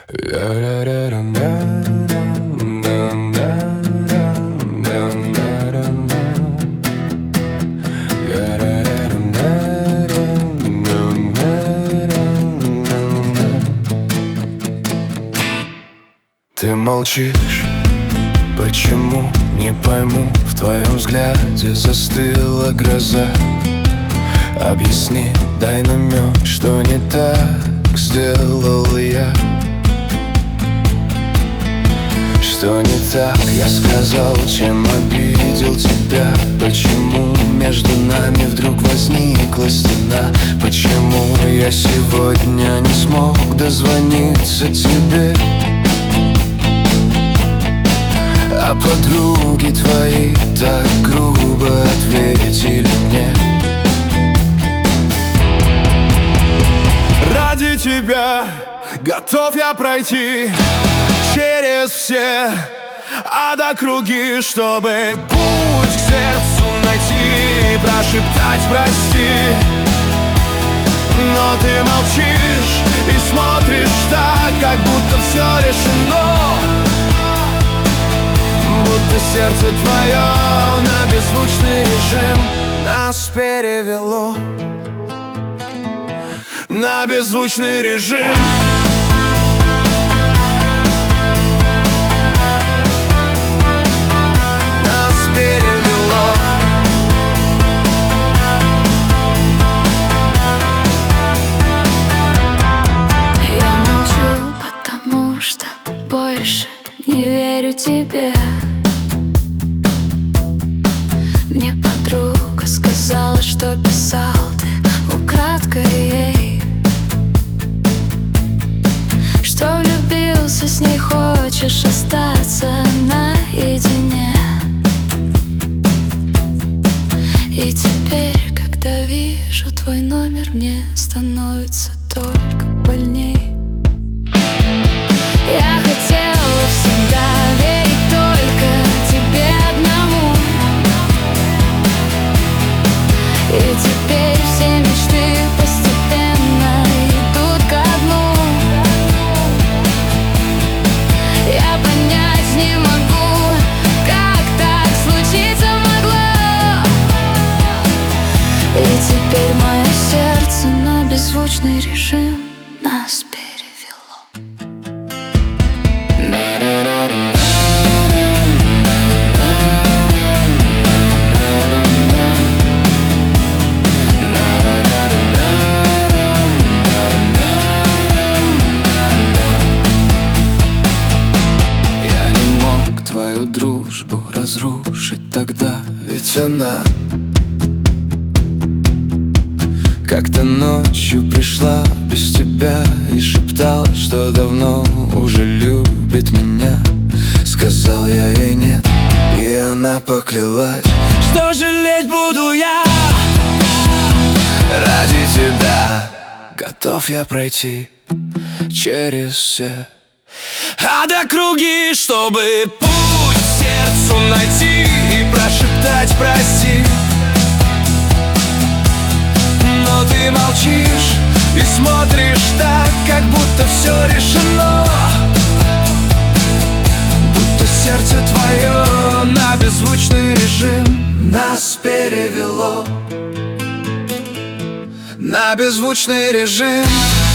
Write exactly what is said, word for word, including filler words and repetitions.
Ты молчишь, почему, не пойму. В твоем взгляде застыла гроза. Объясни, дай намек, что не так сделал я. Что не так я сказал, чем обидел тебя? Почему между нами вдруг возникла стена? Почему я сегодня не смог дозвониться тебе? А подруги твои так грубо ответили мне. Ради тебя готов я пройти через все ад округи, чтобы путь к сердцу найти и прошептать прости. Но ты молчишь и смотришь так, как будто все решено. Будто сердце твое на беззвучный режим нас перевело. На беззвучный режим. Нас перевело. Я молчу, потому что больше не верю тебе. Мне подруга сказала, что писал ты украдкой ей, что влюбился с ней, хочешь остаться наедине. И теперь, когда вижу твой номер, мне становится только больней. Я хотела всегда верить только тебе одному. И теперь все мечты постепенно идут ко дну. Я понять не могу, как так случиться могло. И теперь мое сердце на беззвучный режим нас перевело. Твою дружбу разрушить тогда, ведь она как-то ночью пришла без тебя и шептала, что давно уже любит меня. Сказал я ей нет, и она поклялась, что жалеть буду я. Ради тебя готов я пройти через все ад округи, чтобы путь к сердцу найти и прошептать прости. Но ты молчишь и смотришь так, как будто все решено. Будто сердце твое на беззвучный режим нас перевело. На беззвучный режим.